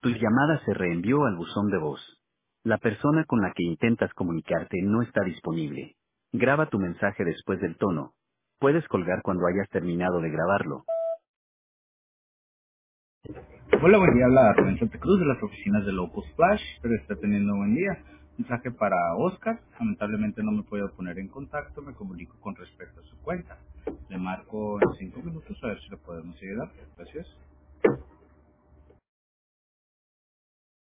Tu llamada se reenvió al buzón de voz. La persona con la que intentas comunicarte no está disponible. Graba tu mensaje después del tono. Puedes colgar cuando hayas terminado de grabarlo. Hola, buen día. Habla Rubén Santa Cruz de las oficinas de Locus Flash. Espero esté teniendo un buen día. Mensaje para Oscar. Lamentablemente no me puedo poner en contacto. Me comunico con respecto a su cuenta. Le marco en 5 minutos a ver si le podemos ayudar. Gracias.